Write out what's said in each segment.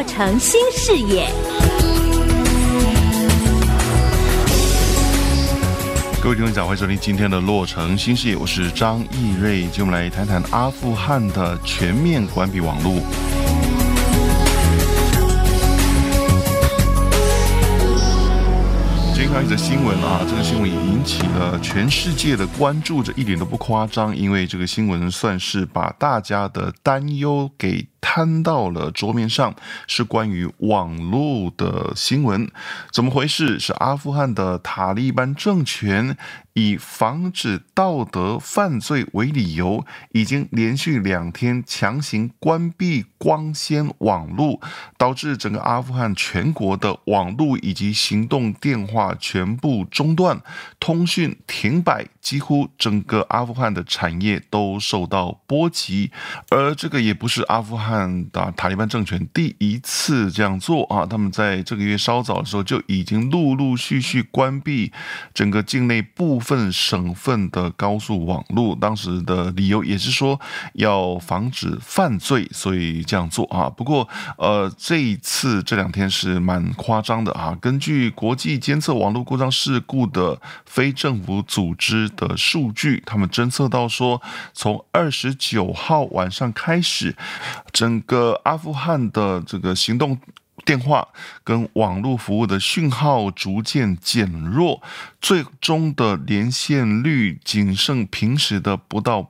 洛城新视野。 各位听众，欢迎收听今天的洛城新视野，我是张义瑞。今天我们来谈谈阿富汗的全面关闭网络。今天看一则新闻啊，这个新闻也引起了全世界的关注，这一点都不夸张，因为这个新闻算是把大家的担忧给摊到了桌面上，是关于网络的新闻。怎么回事？是阿富汗的塔利班政权以防止道德犯罪为理由，已经连续2天强行关闭光纤网络，导致整个阿富汗全国的网络以及行动电话全部中断，通讯停摆，几乎整个阿富汗的产业都受到波及。而这个也不是阿富汗的塔利班政权第一次这样做啊，他们在这个月稍早的时候就已经陆陆续续关闭整个境内部分省份的高速网络，当时的理由也是说要防止犯罪，所以这样做啊。不过这一次这2天是蛮夸张的啊。根据国际监测网络故障事故的非政府组织的数据，他们侦测到说，从29号晚上开始，整个阿富汗的这个行动电话跟网络服务的讯号逐渐减弱，最终的连线率仅剩平时的不到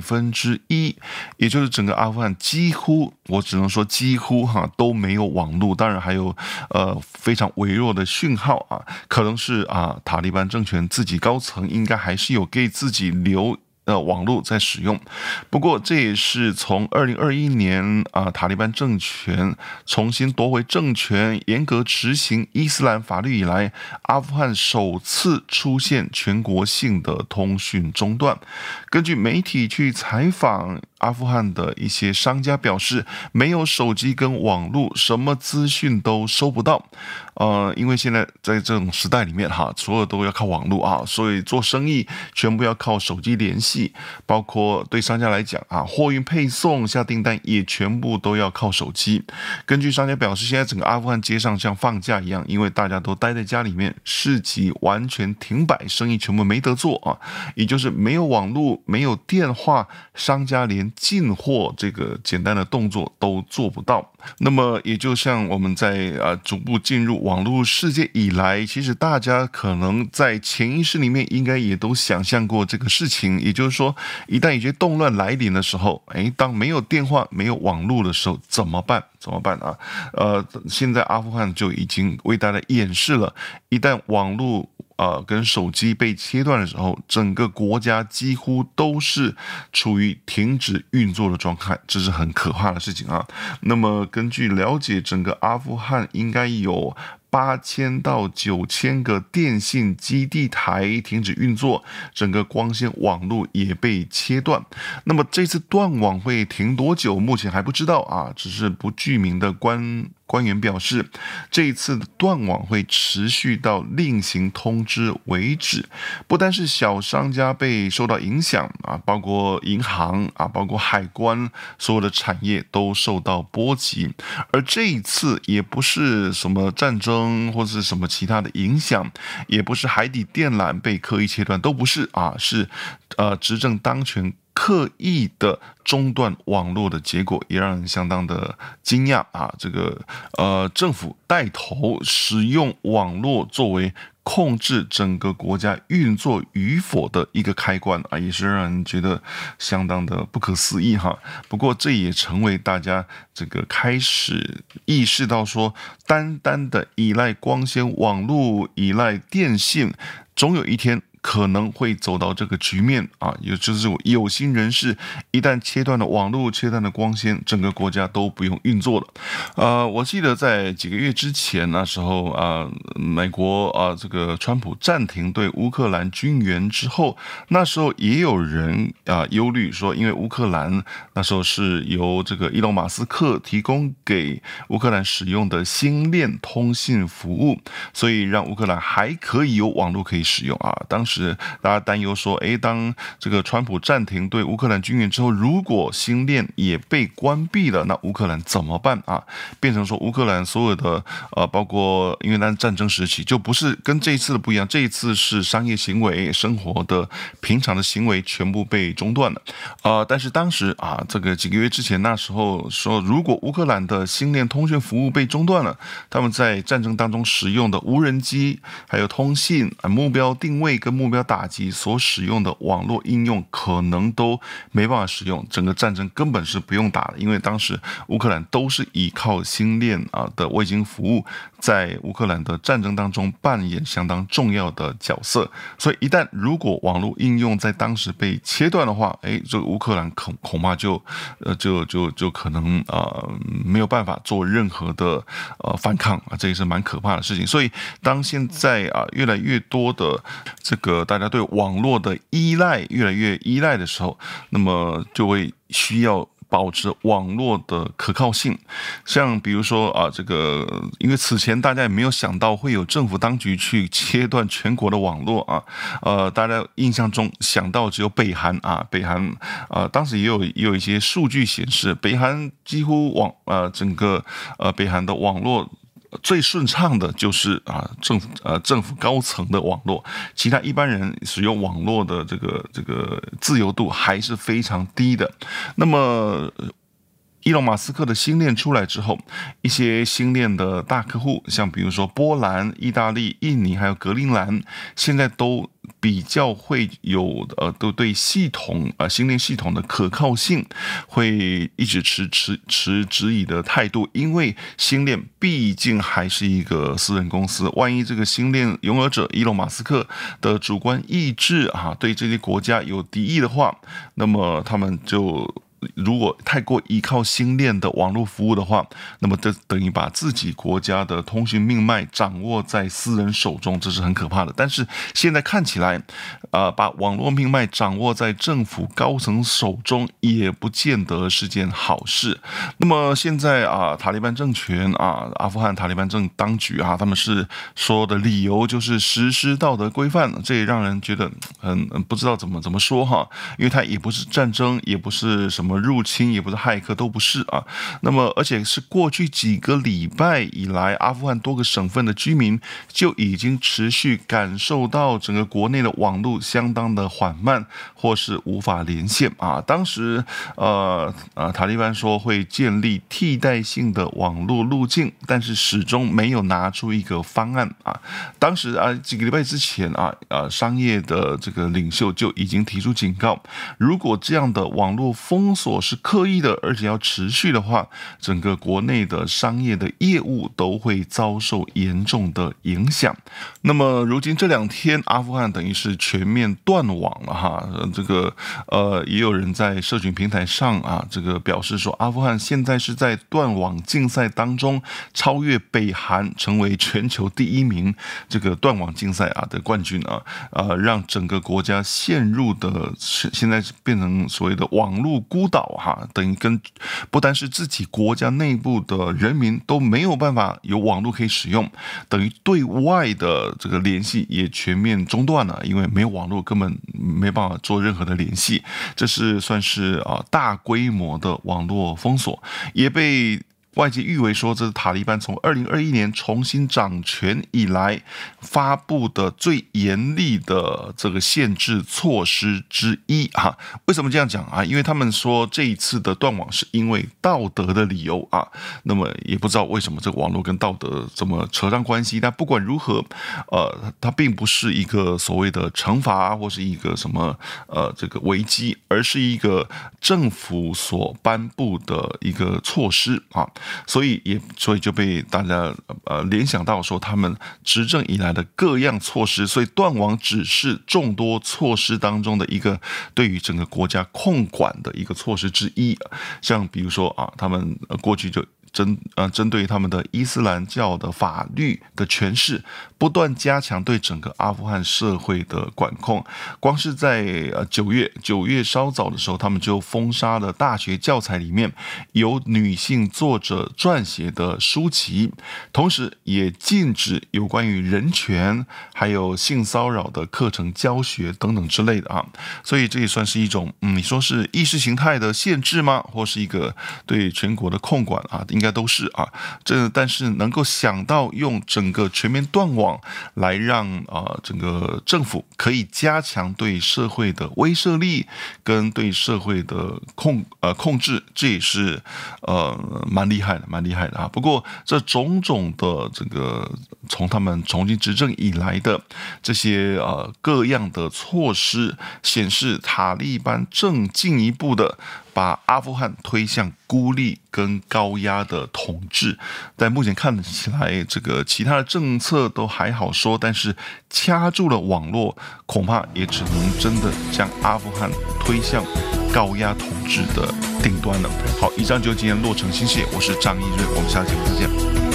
1%，也就是整个阿富汗几乎，我只能说几乎都没有网络，当然还有非常微弱的讯号啊，可能是塔利班政权自己高层应该还是有给自己留网络在使用。不过这也是从2021年塔利班政权重新夺回政权，严格执行伊斯兰法律以来，阿富汗首次出现全国性的通讯中断。根据媒体去采访阿富汗的一些商家表示，没有手机跟网络，什么资讯都收不到。因为现在在这种时代里面所有都要靠网络啊，所以做生意全部要靠手机联系，包括对商家来讲货运配送下订单也全部都要靠手机。根据商家表示，现在整个阿富汗街上像放假一样，因为大家都待在家里面，市集完全停摆，生意全部没得做啊，也就是没有网络，没有电话，商家连进货这个简单的动作都做不到。那么也就像我们在逐步进入网络世界以来，其实大家可能在潜意识里面应该也都想象过这个事情，也就是说，一旦有些动乱来临的时候，当没有电话、没有网络的时候怎么办？啊？现在阿富汗就已经为大家演示了，一旦网络跟手机被切断的时候，整个国家几乎都是处于停止运作的状态，这是很可怕的事情啊。那么根据了解，整个阿富汗应该有8000到9000个电信基地台停止运作，整个光纤网络也被切断。那么这次断网会停多久，目前还不知道啊，只是不具名的官员表示，这一次的断网会持续到另行通知为止。不单是小商家被受到影响包括银行包括海关，所有的产业都受到波及。而这一次也不是什么战争或是什么其他的影响，也不是海底电缆被刻意切断，都不是是执政当权刻意的中断网络的结果，也让人相当的惊讶这个政府带头使用网络作为控制整个国家运作与否的一个开关也是让人觉得相当的不可思议不过这也成为大家这个开始意识到说，单单的依赖光纤网络、依赖电信，总有一天可能会走到这个局面也就是有心人士一旦切断了网络、切断了光纤，整个国家都不用运作了。我记得在几个月之前，那时候美国这个川普暂停对乌克兰军援之后，那时候也有人忧虑说，因为乌克兰那时候是由这个伊隆马斯克提供给乌克兰使用的星链通信服务，所以让乌克兰还可以有网络可以使用当时时大家担忧说，当这个川普暂停对乌克兰军援之后，如果星链也被关闭了，那乌克兰怎么办啊？变成说乌克兰所有的包括因为那战争时期就不是跟这一次的不一样，这一次是商业行为、生活的平常的行为全部被中断了。但是当时这个几个月之前，那时候说，如果乌克兰的星链通讯服务被中断了，他们在战争当中使用的无人机、还有通信、目标定位跟目标打击所使用的网络应用，可能都没办法使用，整个战争根本是不用打的，因为当时乌克兰都是依靠星链的卫星服务，在乌克兰的战争当中扮演相当重要的角色。所以一旦如果网络应用在当时被切断的话，这个乌克兰恐怕就可能没有办法做任何的反抗这也是蛮可怕的事情。所以当现在越来越多的这个大家对网络的依赖越来越依赖的时候，那么就会需要保持网络的可靠性。像比如说这个因为此前大家也没有想到会有政府当局去切断全国的网络大家印象中想到只有北韩北韩当时也有一些数据显示，北韩几乎整个北韩的网络最顺畅的就是政府高层的网络，其他一般人使用网络的这个自由度还是非常低的。那么伊隆马斯克的星链出来之后，一些星链的大客户，像比如说波兰、意大利、印尼还有格陵兰，现在都比较会有都对星链系统的可靠性会一直持质疑的态度，因为星链毕竟还是一个私人公司，万一这个星链拥有者伊隆马斯克的主观意志对这些国家有敌意的话，那么他们就如果太过依靠星链的网络服务的话，那么这等于把自己国家的通讯命脉掌握在私人手中，这是很可怕的。但是现在看起来，把网络命脉掌握在政府高层手中，也不见得是件好事。那么现在塔利班政权阿富汗塔利班当局他们是说的理由就是实施道德规范，这也让人觉得很不知道怎么说因为它也不是战争，也不是什么入侵，也不是骇客，都不是那么而且是过去几个礼拜以来，阿富汗多个省份的居民就已经持续感受到整个国内的网络相当的缓慢，或是无法连线当时塔利班说会建立替代性的网络路径，但是始终没有拿出一个方案当时几个礼拜之前商业的这个领袖就已经提出警告，如果这样的网络封锁是刻意的，而且要持续的话，整个国内的商业的业务都会遭受严重的影响。那么如今这2天，阿富汗等于是全面断网了这个也有人在社群平台上这个表示说，阿富汗现在是在断网竞赛当中超越北韩，成为全球第1名这个断网竞赛的冠军让整个国家陷入的现在变成所谓的网络孤岛等于不单是自己国家内部的人民都没有办法有网络可以使用，等于对外的这个联系也全面中断了，因为没有网络根本没办法做任何的联系，这是算是大规模的网络封锁，也被外界誉为说，这是塔利班从2021年重新掌权以来发布的最严厉的这个限制措施之一为什么这样讲因为他们说这一次的断网是因为道德的理由那么也不知道为什么这个网络跟道德怎么扯上关系。但不管如何，它并不是一个所谓的惩罚或是一个什么这个危机，而是一个政府所颁布的一个措施所以就被大家联想到说，他们执政以来的各样措施，所以断网只是众多措施当中的一个对于整个国家控管的一个措施之一。像比如说他们过去就针对他们的伊斯兰教的法律的诠释，不断加强对整个阿富汗社会的管控。光是在九月稍早的时候，他们就封杀了大学教材里面由女性作者撰写的书籍，同时也禁止有关于人权还有性骚扰的课程教学等等之类的啊。所以这也算是一种你说是意识形态的限制吗？或是一个对全国的控管啊？应该都是啊。但是能够想到用整个全面断网来让整个政府可以加强对社会的威慑力跟对社会的控制，这也是蛮厉害的啊。不过这种种的这个从他们重新执政以来的这些各样的措施，显示塔利班正进一步的把阿富汗推向孤立跟高压的统治。但目前看起来，这个其他的政策都还好说，但是掐住了网络，恐怕也只能真的将阿富汗推向高压统治的顶端了。好，以上就是今天洛城新视野，我是张一润，我们下期再见。